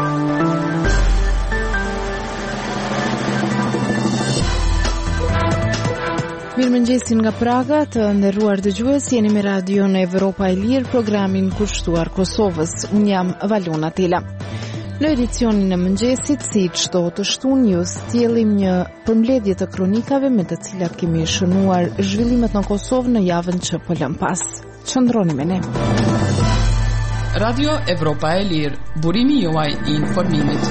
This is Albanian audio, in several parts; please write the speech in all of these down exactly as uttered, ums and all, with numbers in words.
Mirëmëngjesin nga Praga, të nderuar dëgjues, jeni me radion Evropa e Lirë, programin kushtuar Kosovës. Unë jam Valona Tela. Në edicionin e mëngjesit, si çdo të shtunë, ju sjellim një përmbledhje të kronikave me të cilat kemi shënuar zhvillimet në Kosovë në javën që po lëm pas. Qëndroni me ne. Radio Evropa e Lirë, burimi juaj i informimit.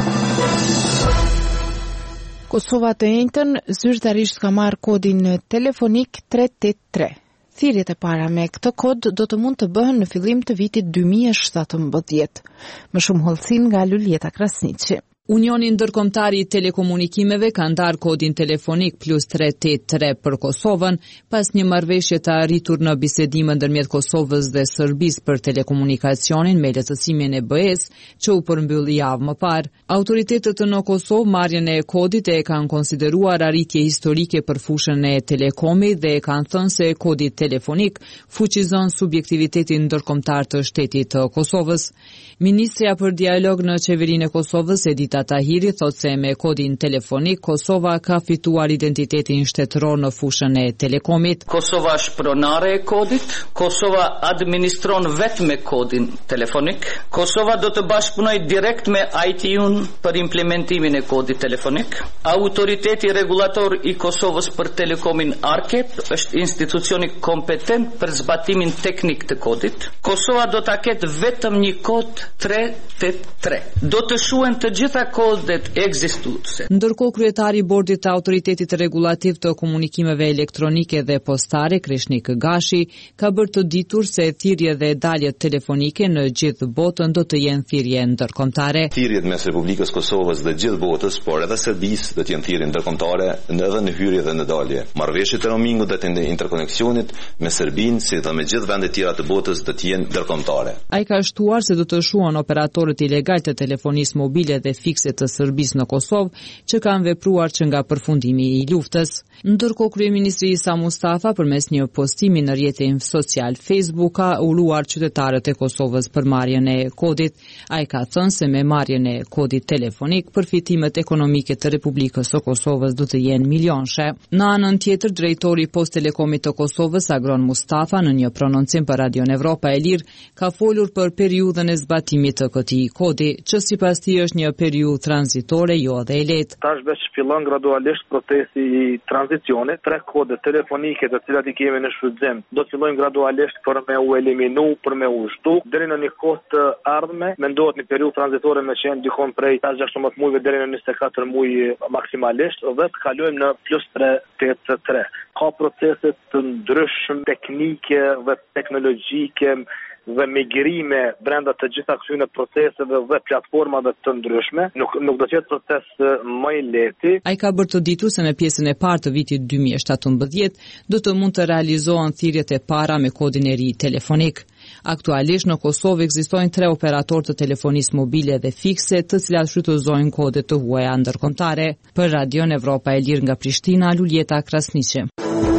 Kosova të Enjtën zyrtarisht ka marrë kodin telefonik tre tetëdhjetë tre. Thirrjet e para me këtë kod do të mund të bëhen në fillim të vitit dy mijë e shtatëmbëdhjetë. Më shumë hollësin nga Luljeta Krasniqi. Unioni Ndërkombëtar i Telekomunikimeve ka ndarë kodin telefonik plus tre tetëdhjetë tre për Kosovën pas një marrëveshje të arritur në bisedime ndërmjet Kosovës dhe Serbisë për telekomunikacionin me lehtësimin e B E-s që u përmbylli javë më parë. Autoritetet në Kosovë marrjen e kodit e kanë konsideruar arritje historike për fushën e telekomit dhe kanë thënë se kodi telefonik fuqizon subjektivitetin ndërkombëtar të shtetit të Kosovës. Ministrja për dialog në qeverinë e Kosovës, Edita Tahiri, thot se me kodin telefonik Kosova ka fituar identitetin shtetëror në fushën e telekomit. Kosova është pronare e kodit, Kosova administron vetëm me kodin telefonik. Kosova do të bashkëpunojë direkt me I T-un për implementimin e kodit telefonik. Autoriteti regulator i Kosovës për telekomin ARKET është institucioni kompetent për zbatimin teknik të kodit. Kosova do ta ketë vetëm një kod tre tetëdhjetë tre. Do të shuhen të gjitha kodet ekzistuese. Ndërkohë kryetari i bordit të autoritetit regulativ të komunikimeve elektronike dhe postare, Krishnik Gashi, ka bërë të ditur se thirrje dhe daljet telefonike në gjithë botën do të jenë thirrje ndërkombëtare. Thirrjet mes Republikës Kosovës dhe gjithë botës, por edhe Serbisë do të jenë thirrje ndërkombëtare edhe në hyrje dhe në dalje. Marrëveshjet e roamingut dhe të interkoneksionit me Serbinë, si dhe me gjithë vendet tjera të botës do të jenë ndërkombëtare. Ai ka shtuar se do të shuan operatorët ilegal të telefonisë mobile dhe fikse të Serbisë në Kosovë që kanë vepruar që nga përfundimi i luftës. Ndërkohë kryeministri Isa Mustafa përmes një postimi në rrjetin social Facebook ka uluar qytetarët e Kosovës për marrjen e kodit. Ai ka thënë se me marrjen e kodit telefonik përfitimet ekonomike të Republikës së Kosovës do të jenë milionshë. Në anën tjetër, drejtori i Post Telekomit të Kosovës, Agron Mustafa, në një prononcim për Radion Evropa e Lirë, ka folur për periudhën e zbatimit të këtij kodi, që sipas tij është një periudhë tranzitore, jo dhe e lehtë. Tash veç fillon gradualisht procesi i tranzicionit. Tre kode telefonike të cilat i kemi në shfrytëzim do të fillojnë gradualisht për me u eliminu, për me u zhdu. Deri në një kohë të ardhme, mendohet një periudhë tranzitore me qenë dikon prej pesë gjashtëdhjetë muajve deri në njëzet e katër muaj maksimalisht dhe të kalojmë në plus tre tetëdhjetë tre. Ka procese të ndryshme teknike dhe teknologjike dhe migrime brenda të gjitha këtyre proceseve dhe platformave të ndryshme, nuk nuk do të jetë proces më i lehtë. Ai ka bërë të ditur se në pjesën e parë të vitit dy mijë e shtatëmbëdhjetë do të mund të realizohen thirrjet e para me kodin e ri telefonik. Aktualisht në Kosovë ekzistojnë tre operatorë të telefonisë mobile dhe fikse, të cilat shfrytëzojnë kode të huaja ndërkombëtare. Për Radion Evropa e Lirë nga Prishtina, Luljeta Krasniqi.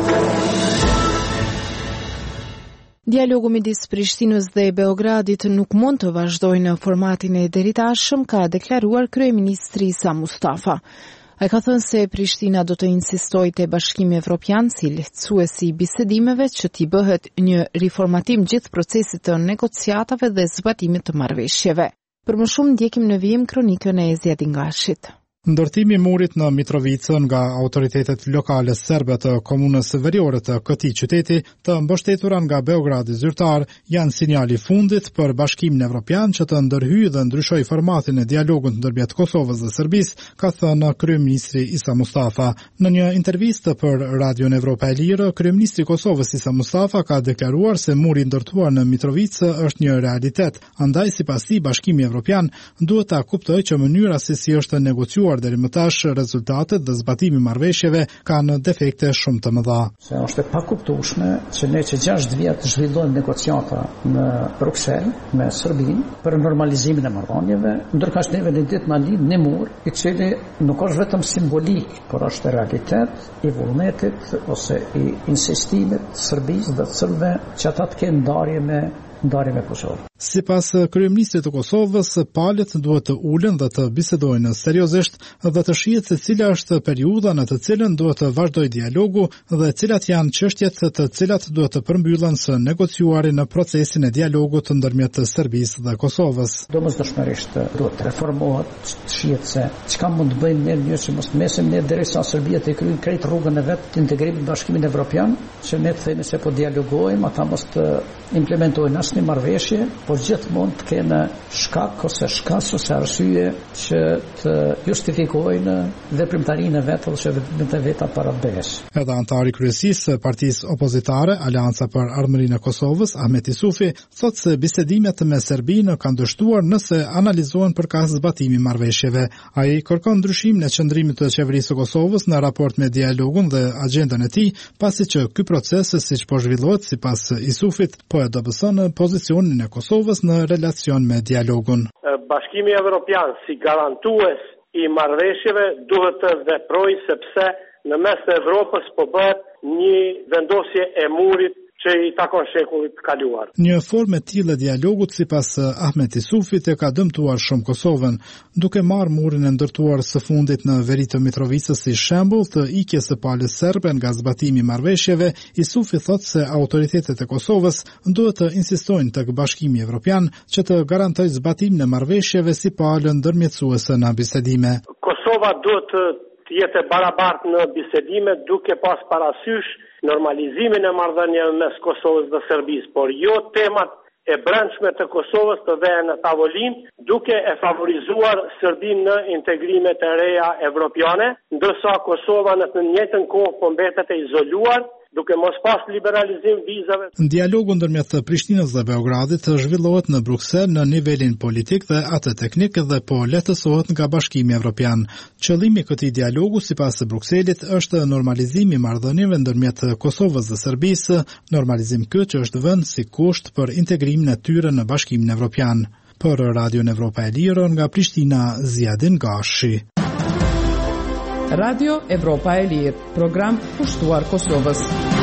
Dialogu midis Prishtinës dhe Beogradit nuk mund të vazhdojë në formatin e deritashëm, ka deklaruar kryeministri Isa Mustafa. Ai ka thënë se Prishtina do të insistojë te Bashkimi Evropian si lehtësuesi i bisedimeve që t'i bëhet një riformatim gjithë procesit të negociatave dhe zbatimit të marrëveshjeve. Për më shumë ndjekim në vijim kronikën e Zjedin Gashit. Ndërtimi i murit në Mitrovicën nga autoritetet lokale serbe të komunës veriore të këtij qyteti, të mbështetura nga Beogradi zyrtar, janë sinjali fundit për Bashkimin Evropian që të ndërhyjë dhe ndryshojë formatin e dialogut ndërmjet Kosovës dhe Serbisë, ka thënë kryeministri Isa Mustafa. Në një intervistë për Radion Evropa e Lirë, kryeministri i Kosovës Isa Mustafa ka deklaruar se muri ndërtuar në Mitrovicë është një realitet. Andaj sipas tij Bashkimi Evropian duhet ta kuptojë që mënyra se si është negociuar deri më tash rezultatet dhe zbatimi i marrëveshjeve kanë defekte shumë të mëdha. Se është e pakuptueshme që ne që gjashtë vjet zhvillojmë negociata në Bruksel me Serbinë për normalizimin e marrëdhënieve, ndërkaq neve në ditë na lidh një mur i cili nuk është vetëm simbolik, por është realitet i vullnetit ose i insistimit të Serbisë dhe të cilëve që ata të kenë ndarje me ndarje me Kosovë. Sipas kryeministrit të Kosovës, palët duhet të ulen dhe të bisedojnë seriozisht dhe të shihet se cila është periudha në të cilën duhet të vazhdojë dialogu dhe cilat janë çështjet të cilat duhet të përmbyllen së negociuari në procesin e dialogut ndërmjet Serbisë dhe Kosovës. Domosdoshmërisht duhet të reformohet, të shihet se çka mund të bëjmë ne në që mos mesim ne derisa Serbia të kryejë krejt rrugën e vet të integrimit në Bashkimin Evropian, që ne të themi se po dialogojmë, ata mos të implementojnë asnjë marrëveshje, por gjithmonë të kenë shkak ose shkas ose arsye që të justifikojnë veprimtarinë e vet ose veprimet e veta para BE-s. Edhe antari kryesisë së partisë opozitare, Aleanca për Ardhmërinë e Kosovës, Ahmet Isufi, thotë se bisedimet me Serbinë kanë dështuar nëse analizohen përkas zbatimit marrëveshjeve. Ai kërkon ndryshimin e qëndrimit të qeverisë së Kosovës në raport me dialogun dhe agjendën e tij, pasi që ky proces, siç po zhvillohet sipas Isufit, po e dobëson pozicionin e Kosovës në relacion me dialogun. Bashkimi Evropian si garantues i marrëveshjeve duhet të veprojë sepse në mes të Evropës po bëhet një vendosje e murit që i takon shekullit të kaluar. Një formë e tillë e dialogut sipas Ahmet Isufit e ka dëmtuar shumë Kosovën, duke marrë murin e ndërtuar së fundit në veri të Mitrovicës si shembull të ikjes së palës serbe nga zbatimi i marrëveshjeve. Isufi thotë se autoritetet e Kosovës duhet të insistojnë tek Bashkimi Evropian që të garantojë zbatimin e marrëveshjeve si palë ndërmjetësuese në bisedime. Kosova duhet të jetë e barabartë në bisedime duke pas parasysh normalizimin e marrëdhënieve mes Kosovës dhe Serbisë, por jo temat e brendshme të Kosovës të vehen në tavolinë, duke e favorizuar Serbinë në integrimet e reja evropiane, ndërsa Kosova në të njëjtën kohë po mbetet e izoluar, duke mos pas liberalizim vizave. Dialogu ndërmjet Prishtinës dhe Beogradit zhvillohet në Bruksel në nivelin politik dhe atë teknik dhe po lehtësohet nga Bashkimi Evropian. Qëllimi i këtij dialogu sipas Brukselit është normalizimi i marrëdhënieve ndërmjet Kosovës dhe Serbisë, normalizim ky që është vënë si kusht për integrimin e tyre në Bashkimin Evropian. Për Radion Evropa e Lirë nga Prishtina, Ziadin Gashi. Radio Evropa e Lirë, program pushtuar Kosovës.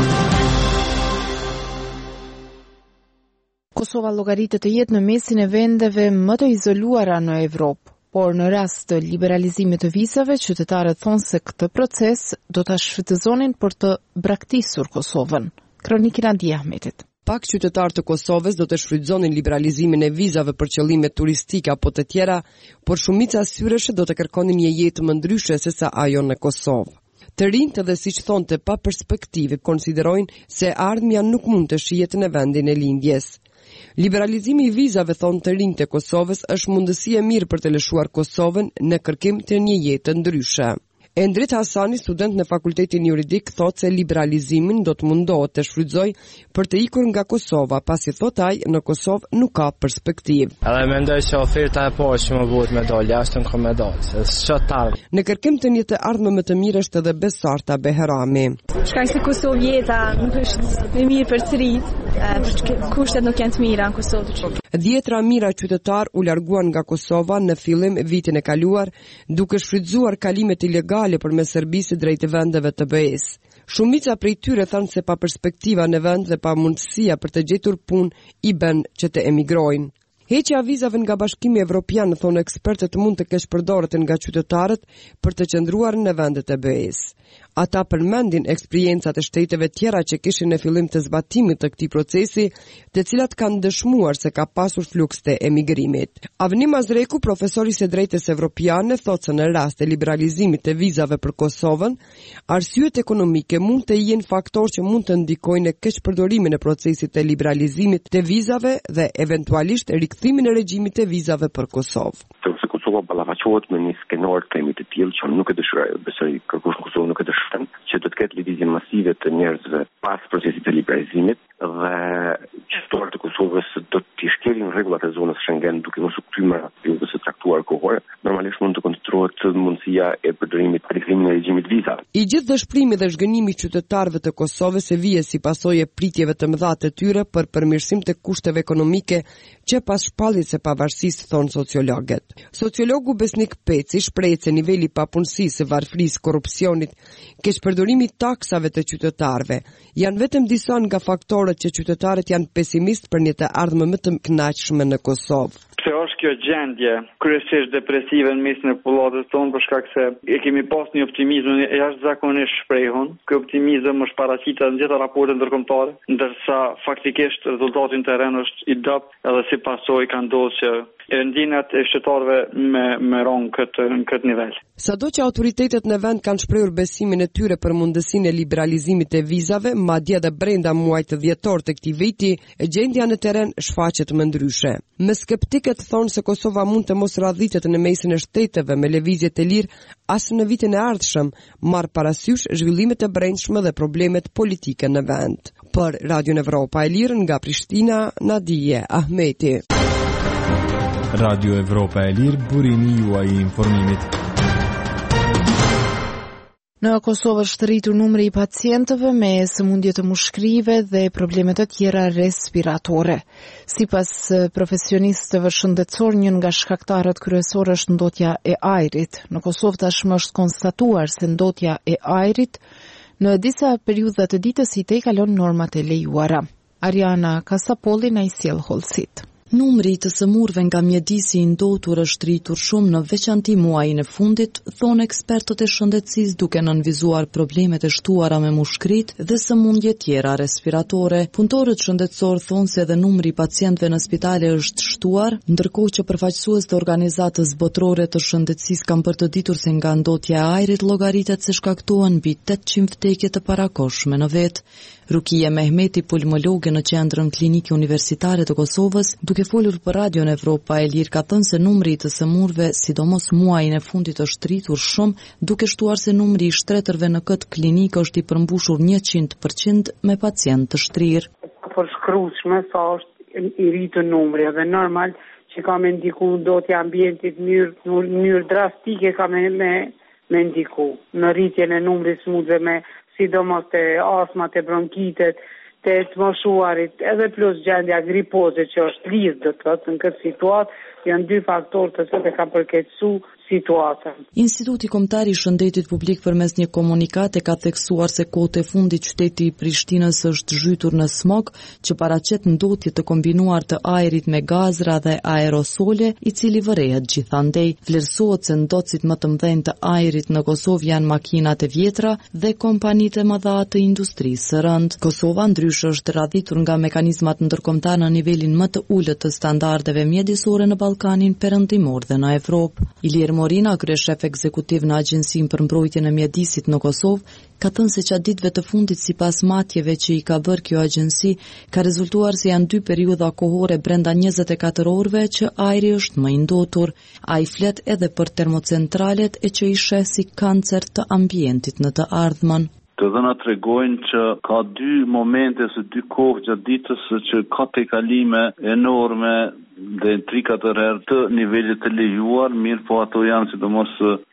Kosova llogaritet të jetë në mesin e vendeve më të izoluara në Evropë, por në rast të liberalizimit të vizave, qytetarët thonë se këtë proces do ta shfrytëzonin për të braktisur Kosovën. Kronika Nadia Ahmetit. Pak qytetarë të Kosovës do të shfrytëzonin liberalizimin e vizave për qëllime turistike apo të tjera, por shumica syreshe do të kërkonin një jetë më ndryshe se sa ajo në Kosovë. Të rinjtë dhe siç thonte pa perspektive konsiderojnë se ardhmja nuk mund të shihet në vendin e lindjes. Liberalizimi i vizave, thonë të rinjtë e Kosovës, është mundësi e mirë për të lëshuar Kosovën në kërkim të një jete ndryshe. Endrit Hasani, student në fakultetin juridik, thotë se liberalizimin do të mundohet të shfrytëzoj për të ikur nga Kosova, pasi thot ai në Kosovë nuk ka perspektivë. Edhe mendoj se oferta e parë që më bëhet me dal, jashtë në me dal, se çfarë tard. Në kërkim të një të ardhme më të mirë është edhe Besarta Beherami. Shkak se Kosovë jeta nuk është e mirë për të rinjt, për kushtet nuk janë të mira në Kosovë. Dhjetra mijë qytetar u larguan nga Kosova në fillim vitin e kaluar, duke shfrytzuar kalimet ilegale përmes Serbisë drejt vendeve të B E-s. Shumica prej tyre thanë se pa perspektiva në vend dhe pa mundësia për të gjetur punë i bën që të emigrojnë. Heqja vizave nga Bashkimi Evropian, thonë ekspertët, mund të kesh përdorur nga qytetarët për të qëndruar në vendet e B E-s. Ata përmendin eksperiencat e shteteve tjera që kishin në fillim të zbatimit të këtij procesi, të cilat kanë dëshmuar se ka pasur fluks të emigrimit. Avni Mazreku, profesor i së drejtës evropiane, thotë se në rast të liberalizimit të vizave për Kosovën, arsyet ekonomike mund të jenë faktor që mund të ndikojnë në keqpërdorimin e procesit të liberalizimit të vizave dhe eventualisht rikthimin e regjimit të vizave për Kosovë. Kosova ballafaqohet me një skenar të temit të tillë që nuk e dëshiroj, besoj kërkush në Kosovë nuk e dëshiron, që do të ketë lëvizje masive të njerëzve pas procesit të liberalizimit dhe qytetarët e Kosovës do të shkelin rregullat e zonës Schengen duke mos u kthyer periudhës së caktuar kohore. Normalisht mund të konsiderohet mundësia e përdorimit të rikthimit të regjimit vizave. I gjithë dëshpërimi dhe zhgënimi i qytetarëve të Kosovës e vije si pasojë e pritjeve të mëdha të tyre për përmirësim të kushteve ekonomike që pas shpalljes së pavarësisë, thon sociologët. Sociologu Besnik Peci shpreh se niveli i papunësisë, varfërisë, korrupsionit, keqpërdorimisë magjorimi i taksave të qytetarëve. Janë vetëm disa nga faktorët që qytetarët janë pesimist për një të ardhme më të kënaqshme në Kosovë. Pse është kjo gjendje kryesisht depresive në mesin e popullatës tonë, për shkak se e kemi pas një optimizëm jashtëzakonisht shprehun. Ky optimizëm është paraqitur në gjitha raportet ndërkombëtare, ndërsa faktikisht rezultati në terren është i dobët, edhe si pasojë ka ndodhur që rendinat e shtetërorëve me me ron këtë në këtë nivel. Sado që autoritetet në vend kanë shprehur besimin e tyre për mundësinë e liberalizimit të vizave, madje edhe brenda muajit dhjetor të këtij viti, gjendja në terren shfaqet më ndryshe. Me skeptikët thonë se Kosova mund të mos radhitet në mesin e shteteve me lëvizje të lirë as në vitin e ardhshëm, marr parasysh zhvillimet e brendshme dhe problemet politike në vend. Për Radio Evropa e Lirë nga Prishtina, Nadije Ahmeti. Radio Evropa e Lirë, burimi juaj i informimit. Në Kosovë është rritur numri i pacientëve me sëmundje të mushkrive dhe probleme të tjera respiratore. Sipas profesionistëve shëndetësor, një nga shkaktarët kryesorë është ndotja e ajrit. Në Kosovë tashmë është konstatuar se ndotja e ajrit në disa periudha të ditës i tejkalon normat e lejuara. Ariana Kasapolli na i sjell hollësit. Numri të sëmurve nga mjedisi i ndotur është rritur shumë në veçanti muajin e fundit, thonë ekspertët e shëndetësisë duke nënvizuar problemet e shtuara me mushkrit dhe sëmundje tjera respiratore. Punëtorët shëndetësor thonë se edhe numri i pacientëve në spitale është shtuar, ndërkohë që përfaqësues të organizatës botërore të shëndetësisë kanë për të ditur se nga ndotja e ajrit llogaritet se shkaktohen mbi tetëqind vdekje të parakohshme në vit. Rukia Mehmeti, pulmologe në qendrën klinike universitare të Kosovës, duke folur për Radio Evropa e Lirë, ka thënë se numri i të sëmurve, sidomos muajin e fundit, është rritur shumë, duke shtuar se numri i shtretërve në këtë klinikë është i përmbushur njëqind përqind me pacient të shtrirë. Për shkruajme sa është i rritur numri, dhe normal që ka me ndiku ndotja ambientit në mënyrë drastike ka me me, me ndiku në rritjen e numrit smundëve me sidomos të astmat, të bronkitet, të të moshuarit, edhe plus gjendja gripoze që është lidhë dhe të të në këtë situatë, janë dy faktorë të të ka përkeqësu situatën. Instituti Kombëtar i Shëndetit Publik përmes një komunikate ka theksuar se kohët e fundit qyteti i Prishtinës është zhytur në smog, që paraqet ndotje të kombinuar të ajrit me gazra dhe aerosole, i cili vërehet gjithandej. Vlerësohet se ndotësit më të mëdhenj të ajrit në Kosovë janë makinat e vjetra dhe kompanitë e mëdha të industrisë së rënd. Kosova ndryshe është radhitur nga mekanizmat ndërkombëtar në nivelin më të ulët të standardeve mjedisore në Ballkanin Perëndimor dhe në Evropë. Ilir Morina, kryeshef ekzekutiv në Agjencinë për Mbrojtjen e Mjedisit në Kosovë, ka thënë se gjatë ditëve të fundit, sipas matjeve që i ka bërë kjo agjenci, ka rezultuar se janë dy periudha kohore brenda njëzet e katër orëve që ajri është më i ndotur. Ai flet edhe për termocentralet e që i sheh si kancer të ambientit në të ardhmen. Të dhëna tregojnë që ka dy momente ose dy kohë gjatë ditës që ka tejkalime enorme dhe tri katër herë të nivelit të lejuar, mirë po ato janë sidomos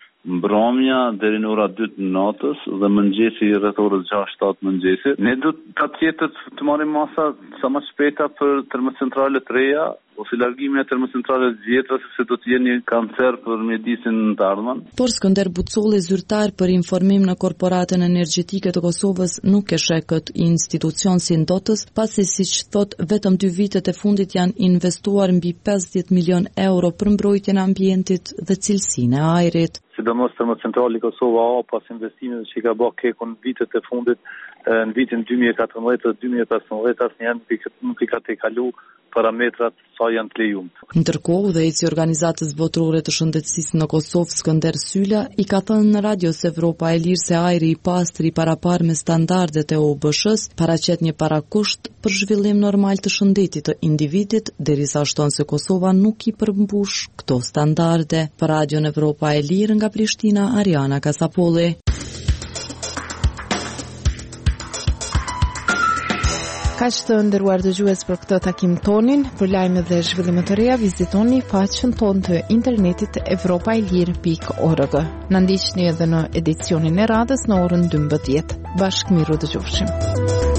mbrëmja deri në ora dy të natës dhe mëngjesi rreth orës gjashtë shtatë mëngjesi. Ne do ta tjetët të marrim masa sa më shpejta për termocentralet të reja ose largimi e termocentraleve të vjetra, sepse do të jenë një kancer për mjedisin të ardhmen. Por Skënder Bucolli, zyrtar për informim në Korporatën Energjetike të Kosovës, nuk e sheh këtë institucion si ndotës, pasi siç thot, vetëm dy vitet e fundit janë investuar mbi pesëdhjetë milion euro për mbrojtjen e ambientit dhe cilësinë e ajrit. Sidomos termocentrali Kosova A, pas investimeve që ka bërë Kekun vitet e fundit, në vitin dy mijë e katërmbëdhjetë dy mijë e pesëmbëdhjetë asnjëherë nuk i ka tejkalu parametrat sa janë të lejuar. Ndërkohë, udhëheqësi i Organizatës Botërore të Shëndetësisë në Kosovë, Skënder Syla, i ka thënë në Radio Evropa e Lirë se ajri i pastër i parapar me standardet e O B S H-s paraqet një parakusht për zhvillim normal të shëndetit të individit, derisa shton se Kosova nuk i përmbush këto standarde. Për Radio Evropa e Lirë nga Prishtina, Ariana Kasapolli. Kaq të nderuar dëgjues për këtë takim tonin, për lajme dhe zhvillime të reja vizitoni faqen tonë të internetit evropa e lirë pikë org. Na ndiqni edhe në edicionin e radhës në orën dymbëdhjetë. Bashkë miru dëgjofshim.